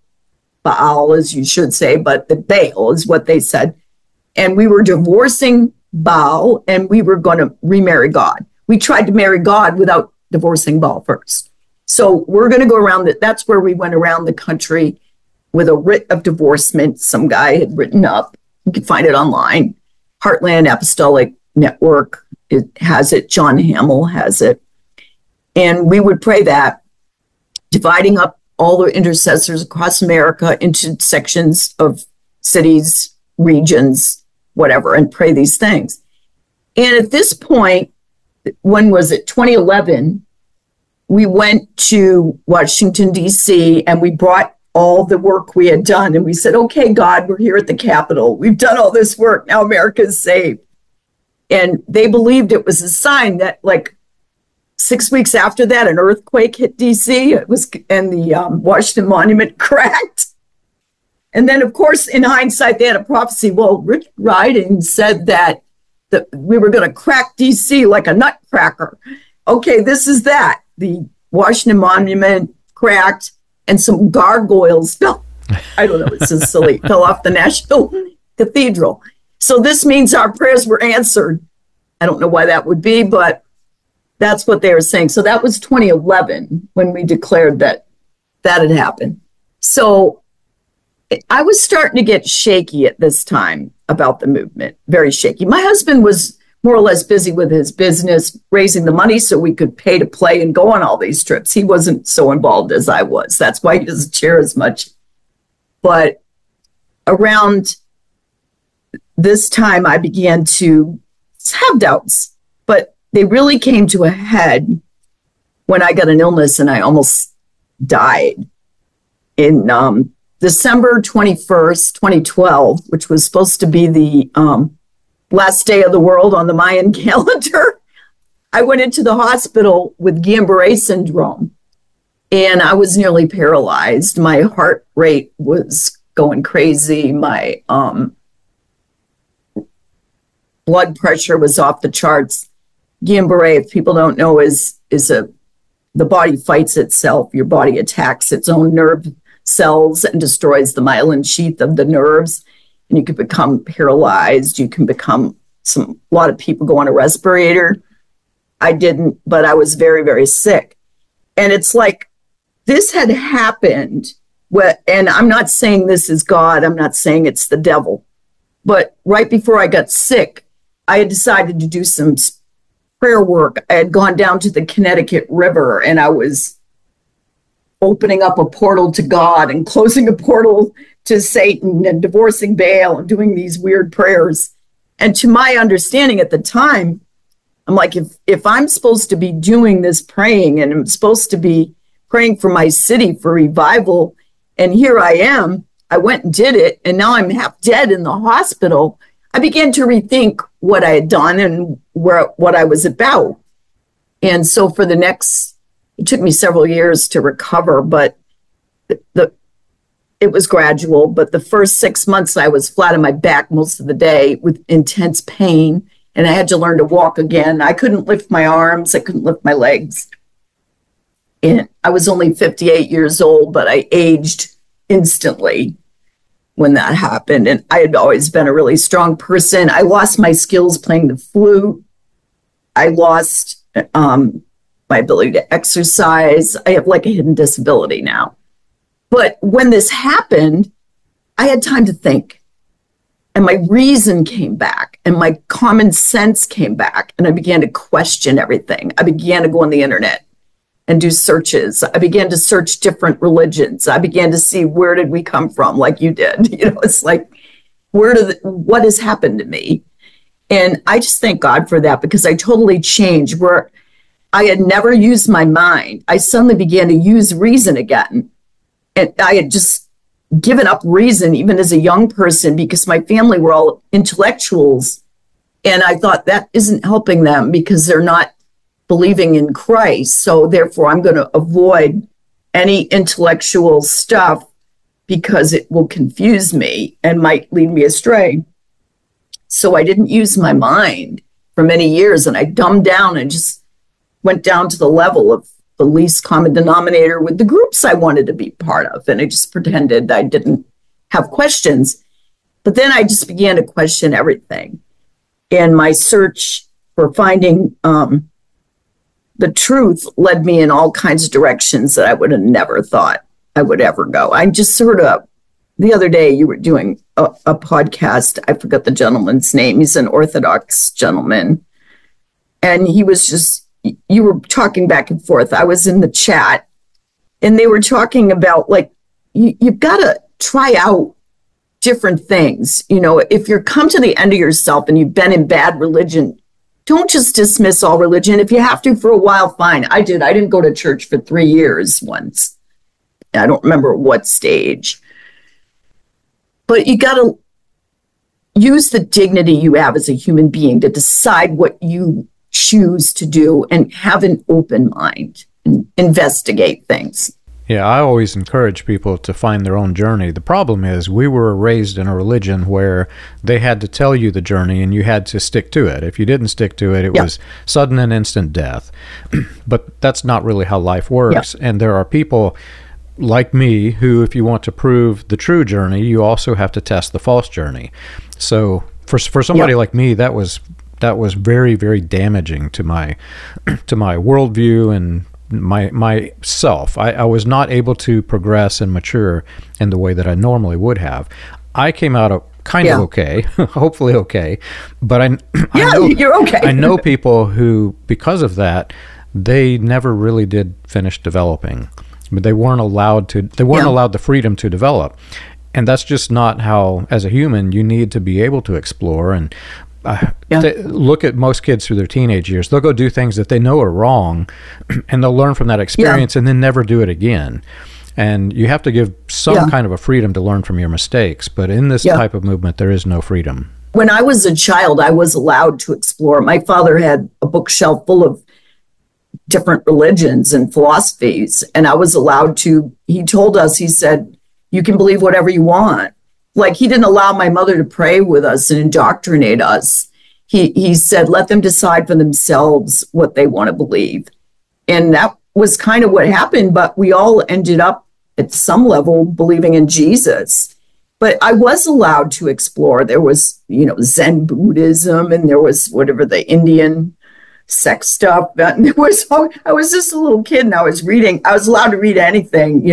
Baal, as you should say, but the Baal is what they said. And we were divorcing Baal, and we were going to remarry God. We tried to marry God without divorcing Baal first. So we're going to go around that's where we went around the country with a writ of divorcement some guy had written up. You can find it online. Heartland Apostolic Network, it has it. John Hamill has it. And we would pray that, dividing up all the intercessors across America into sections of cities, regions, whatever, and pray these things. And at this point, when was it? 2011, we went to Washington, D.C., and we brought all the work we had done. And we said, okay, God, we're here at the Capitol. We've done all this work. Now America's saved. And they believed it was a sign that, like, 6 weeks after that, an earthquake hit D.C. And the Washington Monument cracked. And then, of course, in hindsight, they had a prophecy. Well, Richard Riding said that we were going to crack D.C. like a nutcracker. Okay, this is that. The Washington Monument cracked, and some gargoyles fell. I don't know, it's so silly. Fell off the National Cathedral. So this means our prayers were answered. I don't know why that would be, but that's what they were saying. So that was 2011 when we declared that had happened. So I was starting to get shaky at this time about the movement, very shaky. My husband was more or less busy with his business, raising the money so we could pay to play and go on all these trips. He wasn't so involved as I was. That's why he doesn't share as much. But around this time, I began to have doubts. But they really came to a head when I got an illness and I almost died in December 21st, 2012, which was supposed to be the last day of the world on the Mayan calendar. I went into the hospital with Guillain-Barré syndrome, and I was nearly paralyzed. My heart rate was going crazy. My blood pressure was off the charts. Guillain-Barré, if people don't know, is the body fights itself. Your body attacks its own nerve cells and destroys the myelin sheath of the nerves, and you can become paralyzed. You can become a lot of people go on a respirator. I didn't, but I was very, very sick. And it's like this had happened. And I'm not saying this is God. I'm not saying it's the devil. But right before I got sick, I had decided to do some prayer work. I had gone down to the Connecticut River, and I was opening up a portal to God and closing a portal to Satan and divorcing Baal and doing these weird prayers. And to my understanding at the time, I'm like, if I'm supposed to be doing this praying and I'm supposed to be praying for my city for revival, and here I am, I went and did it, and now I'm half dead in the hospital, I began to rethink what I had done and what I was about. And so for it took me several years to recover, but it was gradual. But the first 6 months, I was flat on my back most of the day with intense pain, and I had to learn to walk again. I couldn't lift my arms. I couldn't lift my legs. And I was only 58 years old, but I aged instantly when that happened. And I had always been a really strong person. I lost my skills playing the flute. I lost my ability to exercise. I have like a hidden disability now. But when this happened, I had time to think. And my reason came back, and my common sense came back, and I began to question everything. I began to go on the internet and do searches. I began to search different religions. I began to see, where did we come from, like you did. It's like, what has happened to me? And I just thank God for that, because I totally changed. Where I had never used my mind, I suddenly began to use reason again. And I had just given up reason even as a young person, because my family were all intellectuals. And I thought that isn't helping them because they're not believing in Christ. So therefore, I'm going to avoid any intellectual stuff because it will confuse me and might lead me astray. So I didn't use my mind for many years, and I dumbed down and just went down to the level of the least common denominator with the groups I wanted to be part of. And I just pretended I didn't have questions. But then I just began to question everything. And my search for finding the truth led me in all kinds of directions that I would have never thought I would ever go. I just the other day you were doing a podcast. I forgot the gentleman's name. He's an Orthodox gentleman. And he was just, you were talking back and forth. I was in the chat, and they were talking about, like, you've got to try out different things. If you're come to the end of yourself and you've been in bad religion, don't just dismiss all religion. If you have to for a while, fine. I did. I didn't go to church for 3 years once. I don't remember what stage. But you got to use the dignity you have as a human being to decide what you choose to do and have an open mind and investigate things. Yeah, I always encourage people to find their own journey. The problem is we were raised in a religion where they had to tell you the journey and you had to stick to it. If you didn't stick to it, it was sudden and instant death. But that's not really how life works. And there are people like me who, if you want to prove the true journey, you also have to test the false journey. So for somebody like me, that was very, very damaging to my worldview and myself. I was not able to progress and mature in the way that I normally would have. I came out of kind of okay, hopefully okay, but I know you're okay. I know people who, because of that, they never really did finish developing, but they weren't allowed the freedom to develop. And that's just not how, as a human, you need to be able to explore. And Look at most kids through their teenage years. They'll go do things that they know are wrong, and they'll learn from that experience and then never do it again. And you have to give some kind of a freedom to learn from your mistakes. But in this type of movement, there is no freedom. When I was a child, I was allowed to explore. My father had a bookshelf full of different religions and philosophies, and I was allowed to, he told us, he said, you can believe whatever you want. Like, he didn't allow my mother to pray with us and indoctrinate us. He said, let them decide for themselves what they want to believe. And that was kind of what happened, but we all ended up at some level believing in Jesus. But I was allowed to explore. There was, Zen Buddhism, and there was whatever the Indian sex stuff. And there was, I was just a little kid, and I was allowed to read anything,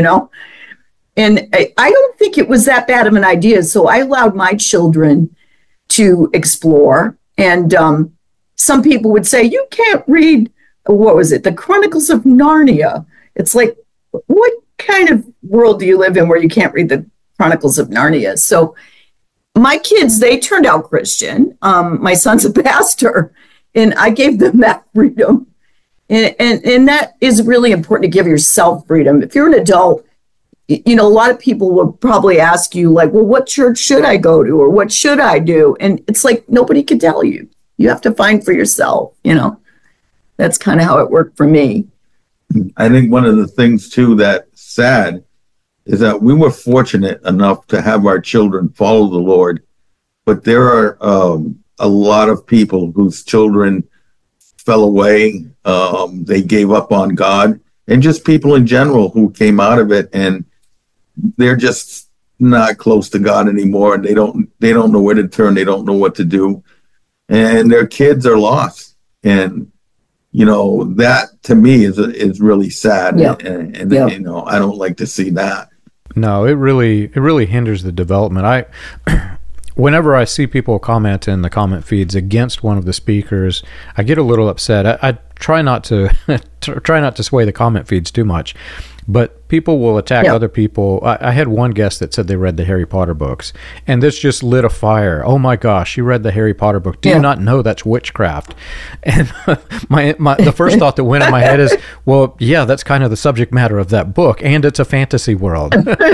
And I don't think it was that bad of an idea. So I allowed my children to explore. And some people would say, you can't read, what was it, the Chronicles of Narnia. It's like, what kind of world do you live in where you can't read the Chronicles of Narnia? So my kids, they turned out Christian. My son's a pastor, and I gave them that freedom. And that is really important, to give yourself freedom. If you're an adult, a lot of people will probably ask you, like, well, what church should I go to, or what should I do? And it's like, nobody can tell you. You have to find for yourself, That's kind of how it worked for me. I think one of the things, too, that's sad is that we were fortunate enough to have our children follow the Lord, but there are a lot of people whose children fell away. They gave up on God, and just people in general who came out of it, and they're just not close to God anymore, and they don't know where to turn. They don't know what to do, and their kids are lost. And that to me is really sad. Yeah. And I don't like to see that. No, it really hinders the development. Whenever I see people comment in the comment feeds against one of the speakers, I get a little upset. I try not to sway the comment feeds too much, but people will attack other people. I had one guest that said they read the Harry Potter books, and this just lit a fire. Oh my gosh, you read the Harry Potter book. Do you not know that's witchcraft? And the first thought that went in my head is, well, yeah, that's kind of the subject matter of that book, and it's a fantasy world.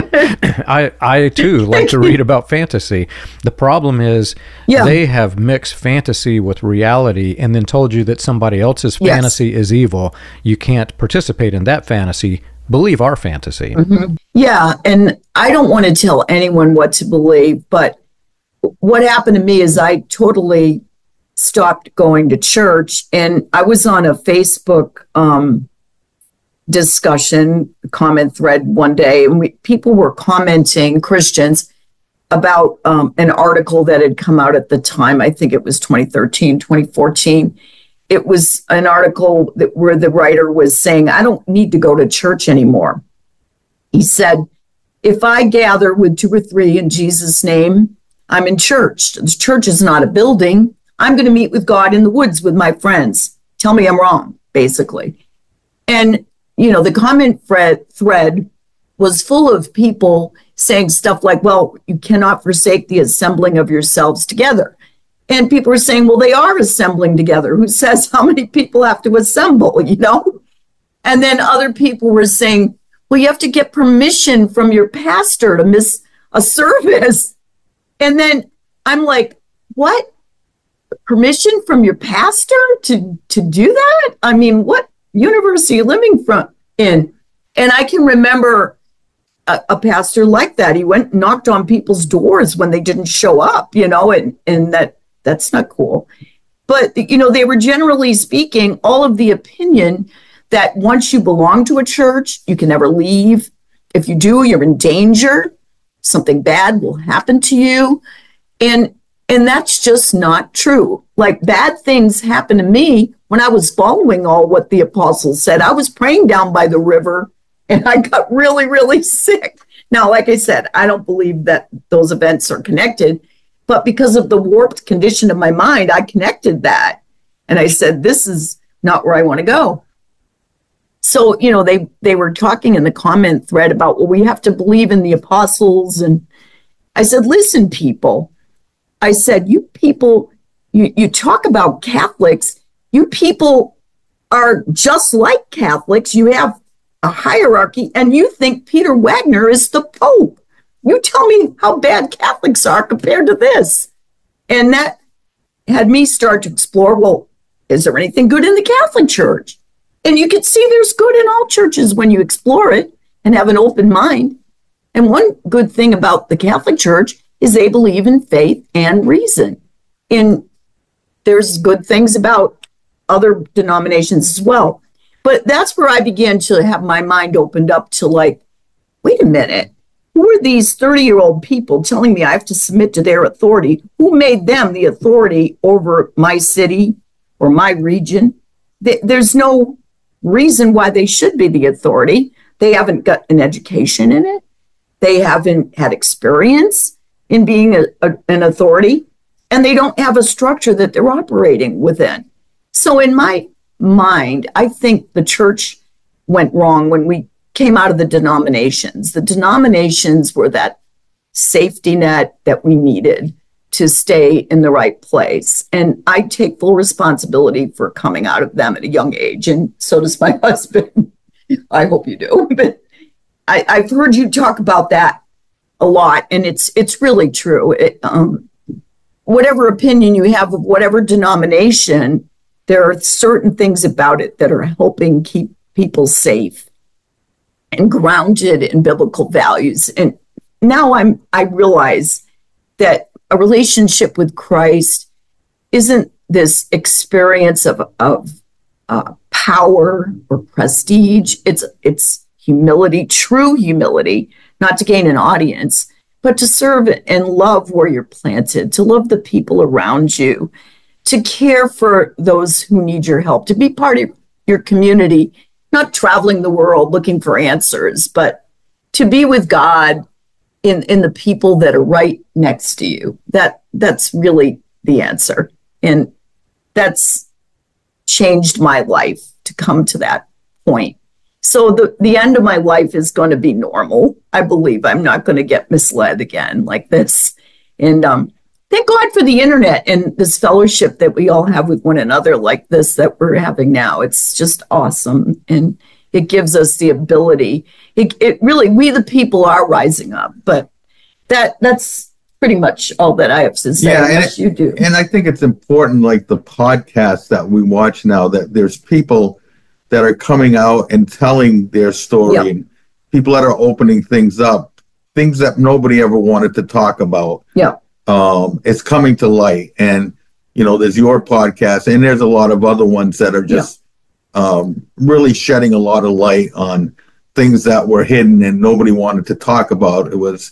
I too like to read about fantasy. The problem is they have mixed fantasy with reality and then told you that somebody else's fantasy is evil. You can't participate in that fantasy. Believe our fantasy. Mm-hmm. Yeah, and I don't want to tell anyone what to believe, but what happened to me is I totally stopped going to church, and I was on a Facebook discussion comment thread one day, and people were commenting, Christians, about an article that had come out at the time. I think it was 2013, 2014. It was an article where the writer was saying, I don't need to go to church anymore. He said, if I gather with 2 or 3 in Jesus' name, I'm in church. The church is not a building. I'm going to meet with God in the woods with my friends. Tell me I'm wrong, basically. And, the comment thread was full of people saying stuff like, well, you cannot forsake the assembling of yourselves together. And people are saying, well, they are assembling together. Who says how many people have to assemble, And then other people were saying, well, you have to get permission from your pastor to miss a service. And then I'm like, what? Permission from your pastor to do that? I mean, what universe are you living in? And I can remember a pastor like that. He went and knocked on people's doors when they didn't show up, and that's not cool. But, they were generally speaking all of the opinion that once you belong to a church, you can never leave. If you do, you're in danger. Something bad will happen to you. And that's just not true. Like, bad things happened to me when I was following all what the apostles said. I was praying down by the river, and I got really, really sick. Now, like I said, I don't believe that those events are connected. But because of the warped condition of my mind, I connected that. And I said, this is not where I want to go. So, they were talking in the comment thread about, well, we have to believe in the apostles. And I said, listen, people. I said, you people you talk about Catholics, you people are just like Catholics. You have a hierarchy, and you think Peter Wagner is the Pope. You tell me how bad Catholics are compared to this. And that had me start to explore, well, is there anything good in the Catholic Church? And you can see there's good in all churches when you explore it and have an open mind. And one good thing about the Catholic Church is they believe in faith and reason. And there's good things about other denominations as well. But that's where I began to have my mind opened up to like, wait a minute, who are these 30-year-old people telling me I have to submit to their authority? Who made them the authority over my city or my region? There's no reason why they should be the authority. They haven't got an education in it. They haven't had experience in being an authority, and they don't have a structure that they're operating within. So in my mind, I think the church went wrong when we came out of the denominations. The denominations were that safety net that we needed to stay in the right place. And I take full responsibility for coming out of them at a young age. And so does my husband. I hope you do. But I've heard you talk about that a lot. And it's really true. Whatever opinion you have of whatever denomination, there are certain things about it that are helping keep people safe and grounded in biblical values. And now I realize that a relationship with Christ isn't this experience of power or prestige. It's humility, true humility, not to gain an audience, but to serve and love where you're planted, to love the people around you, to care for those who need your help, to be part of your community, not traveling the world looking for answers, but to be with God in the people that are right next to you. That's really the answer. And that's changed my life to come to that point. So the end of my life is going to be normal. I believe I'm not going to get misled again like this. And thank God for the internet and this fellowship that we all have with one another like this that we're having now. It's just awesome. And it gives us the ability. It really, we the people are rising up. But that's pretty much all that I have to say. Yeah, Yes, you do. And I think it's important, like the podcasts that we watch now, that there's people that are coming out and telling their story, Yep. and people that are opening things up, things that nobody ever wanted to talk about. Yeah. It's coming to light. And, there's your podcast, and there's a lot of other ones that are just really shedding a lot of light on things that were hidden and nobody wanted to talk about. It was,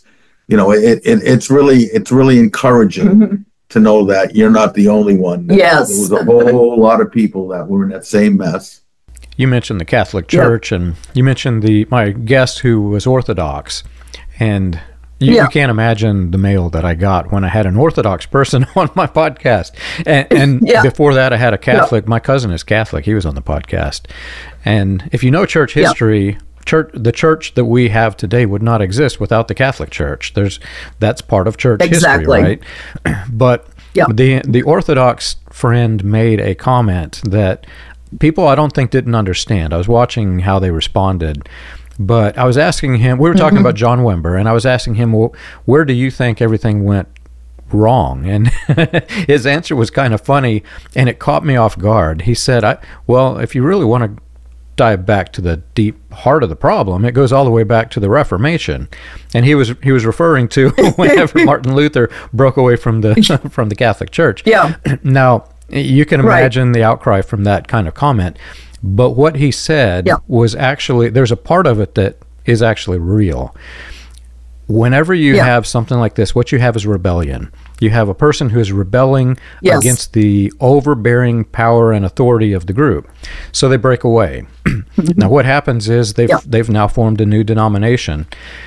it's really encouraging to know that you're not the only one. Yes. There was a whole lot of people that were in that same mess. You mentioned the Catholic Church, and you mentioned my guest who was Orthodox, and you can't imagine the mail that I got when I had an Orthodox person on my podcast. And before that, I had a Catholic. My cousin is Catholic. He was on the podcast. And if you know church history, the church that we have today would not exist without the Catholic Church. That's part of church history, right? But the Orthodox friend made a comment that people I don't think didn't understand. I was watching how they responded, but I was asking him, we were talking about John Wimber, and I was asking him, well, where do you think everything went wrong? And his answer was kind of funny, and it caught me off guard. He said, well, if you really want to dive back to the deep heart of the problem, it goes all the way back to the Reformation. And he was referring to whenever Martin Luther broke away from the Catholic Church. Yeah. Now, you can imagine the outcry from that kind of comment. But what he said was actually, there's a part of it that is actually real. Whenever you have something like this, what you have is rebellion. You have a person who is rebelling against the overbearing power and authority of the group. So they break away. Now what happens is they've now formed a new denomination.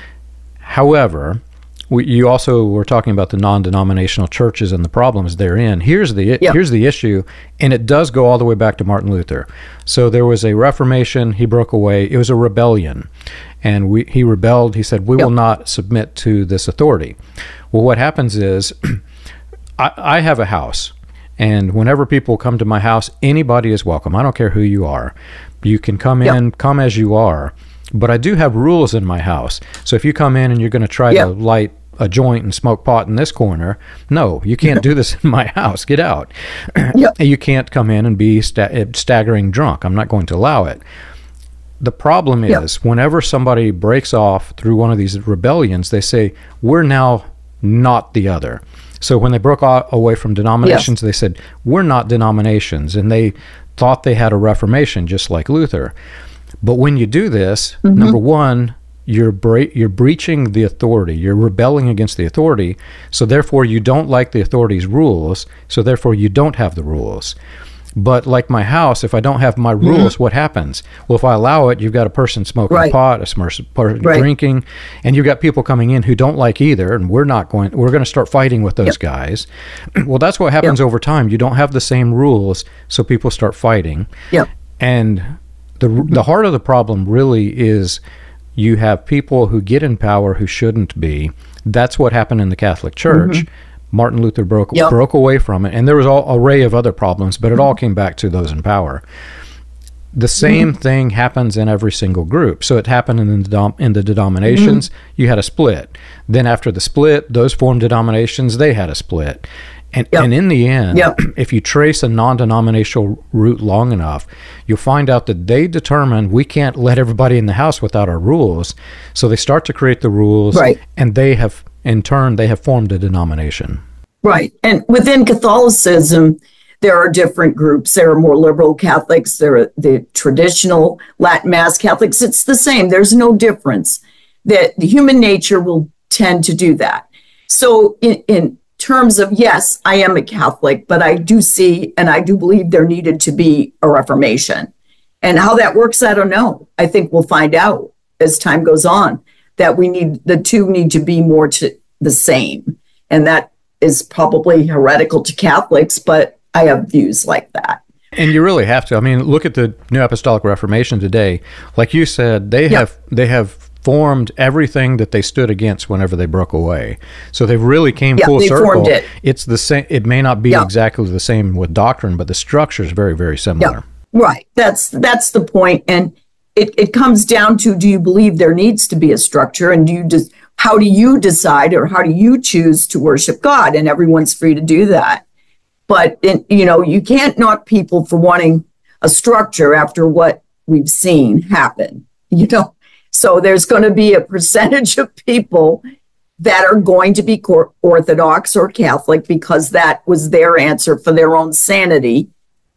However, you also were talking about the non-denominational churches and the problems therein. Here's the issue, and it does go all the way back to Martin Luther. So there was a Reformation. He broke away. It was a rebellion, and he rebelled. He said, "We will not submit to this authority." Well, what happens is, I have a house, And whenever people come to my house, anybody is welcome. I don't care who you are. You can come in, come as you are. But I do have rules in my house. So if you come in and you're going to try to light a joint and smoke pot in this corner, no, you can't do this in my house. Get out. You can't come in and be staggering drunk. I'm not going to allow it. The problem is whenever somebody breaks off through one of these rebellions, they say, we're now not the other. So when they broke away from denominations, they said, we're not denominations. And they thought they had a reformation, just like Luther. But when you do this, number one, you're breaching the authority. You're rebelling against the authority. So therefore, you don't like the authority's rules. So therefore, you don't have the rules. But like my house, if I don't have my rules, what happens? Well, if I allow it, you've got a person smoking pot, a person drinking, and you've got people coming in who don't like either, and we're going to start fighting with those guys. Well, that's what happens over time. You don't have the same rules, so people start fighting. And the heart of the problem really is you have people who get in power who shouldn't be. That's what happened in the Catholic Church. Martin Luther broke away from it, and there was an array of other problems, but it all came back to those in power. The same thing happens in every single group. So it happened in the denominations. You had a split. Then after the split, those formed denominations, they had a split. And in the end, if you trace a non-denominational route long enough, you'll find out that they determine we can't let everybody in the house without our rules. So they start to create the rules, and they have, in turn, they have formed a denomination. Right. And within Catholicism, there are different groups. There are more liberal Catholics. There are the traditional Latin Mass Catholics. It's the same. There's no difference. That the human nature will tend to do that. So in terms of, yes, I am a Catholic, but I do see and I do believe there needed to be a Reformation. And how that works, I don't know. I think we'll find out as time goes on that the two need to be more to the same. And that is probably heretical to Catholics, but I have views like that. And you really have to. I mean, look at the New Apostolic Reformation today. Like you said, they have formed everything that they stood against whenever they broke away. So they really came full circle. Formed it. It's the same. It may not be exactly the same with doctrine, but the structure is very, very similar. Right. That's the point. And it comes down to, do you believe there needs to be a structure, and how do you decide, or how do you choose to worship God? And everyone's free to do that. But you can't knock people for wanting a structure after what we've seen happen. So there's going to be a percentage of people that are going to be Orthodox or Catholic because that was their answer for their own sanity,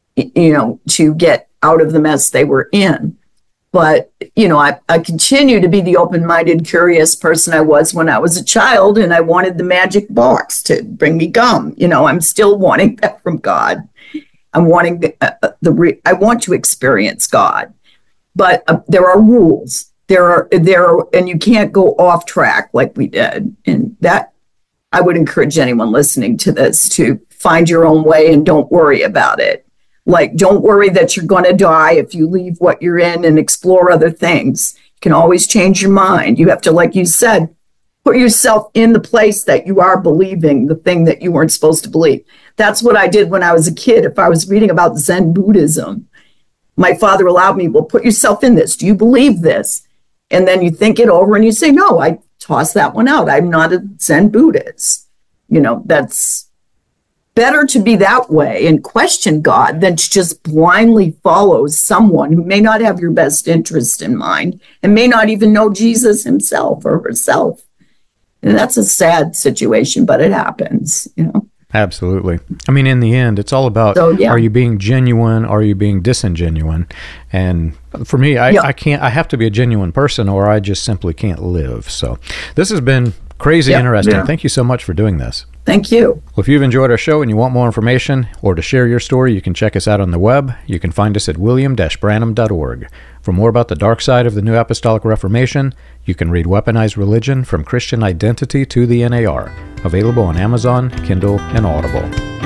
to get out of the mess they were in. But, I continue to be the open-minded, curious person I was when I was a child, and I wanted the magic box to bring me gum. I'm still wanting that from God. I'm wanting I want to experience God. But there are rules. There are, and you can't go off track like we did. And that, I would encourage anyone listening to this to find your own way and don't worry about it. Like, don't worry that you're going to die if you leave what you're in and explore other things. You can always change your mind. You have to, like you said, put yourself in the place that you are believing the thing that you weren't supposed to believe. That's what I did when I was a kid. If I was reading about Zen Buddhism, my father allowed me, well, put yourself in this. Do you believe this? And then you think it over and you say, no, I toss that one out. I'm not a Zen Buddhist. That's better to be that way and question God than to just blindly follow someone who may not have your best interest in mind and may not even know Jesus himself or herself. And that's a sad situation, but it happens, Absolutely. I mean, in the end, it's all about, are you being genuine? Are you being disingenuine? And for me, I have to be a genuine person or I just simply can't live. So this has been crazy interesting. Yeah. Thank you so much for doing this. Thank you. Well, if you've enjoyed our show and you want more information or to share your story, you can check us out on the web. You can find us at william-branham.org. For more about the dark side of the New Apostolic Reformation, you can read Weaponized Religion from Christian Identity to the NAR, available on Amazon, Kindle, and Audible.